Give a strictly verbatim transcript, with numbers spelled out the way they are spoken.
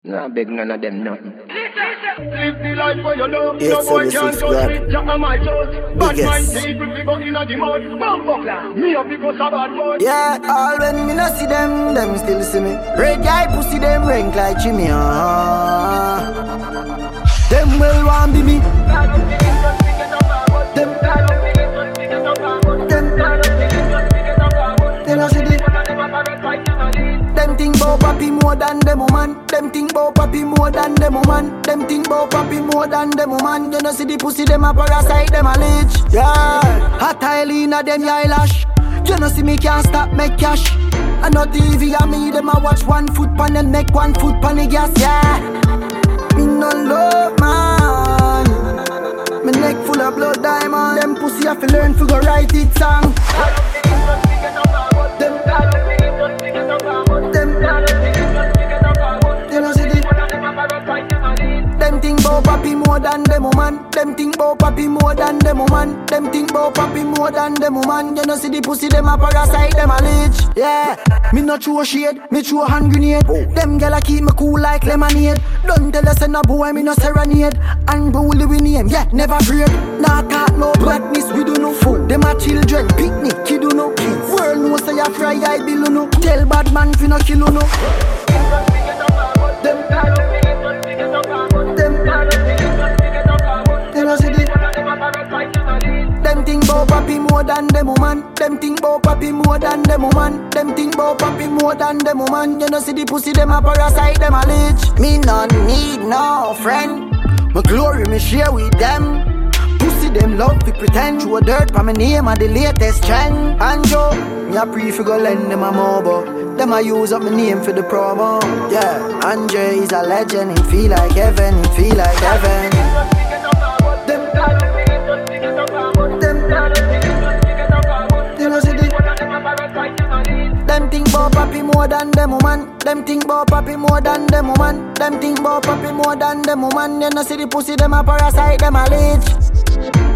Nah, beg none of them nothing. Live the life for your love. Yes, No boy sir, can't this is touch God. it. Jack on my toes. Bad Biggest. mind people we go in the mud. Bumbuckler. Me up because of bad boy. Yeah, all when me no see them, them still see me. Red guy pussy them rank like Jimmy. Uh. Them will want be me. Them, them, tell us it. Them think bout papi more than them woman. Them think bout papi more than them woman. Them think bout papi more than them woman. You know see the pussy them a parasite, them a leech. Yeah, hot Eileen them eyelash. You know see me can't stop make cash. I know T V and me them a watch one foot pan and make one foot pan the gas. Yeah, me no love man. Me neck full of blood diamond. Them pussy have to learn to go write it song. Them, them think bout papi more than them woman. Them think bout papi more than them woman. Them think bout papi more than them woman. You know see the pussy them a parasite, them a leech. Yeah, me no throw shade, me throw hand grenade. Them gyal keep me cool like lemonade. Don't tell us no boy me no serenade. Unruly we name, yeah, never afraid. Nah talk no badness, we do no fool. Them a children, picnic, kid do no kids. World know say a fry I bill no. Tell bad man fi no kill no. Them, them, tell us it. Them think bout papi more than them woman. Them think bout papi more than them woman. Them think bout papi more than them woman. You know see the pussy them a parasite, them a leech. Me no need no friend. My glory me share with them. Pussy them love to pretend. Throw dirt for my name and the latest trend. And Joe, me a pre fi go lend them a mobile. Them I use up my name for the promo. Yeah, Andre is a legend. He feel like heaven, he feel like heaven. Them, them, tell us it. Them think bout papi more than them woman. Them think bout papi more than them woman. Them think bout papi more than them woman. You know see the pussy them a parasite, them a leech.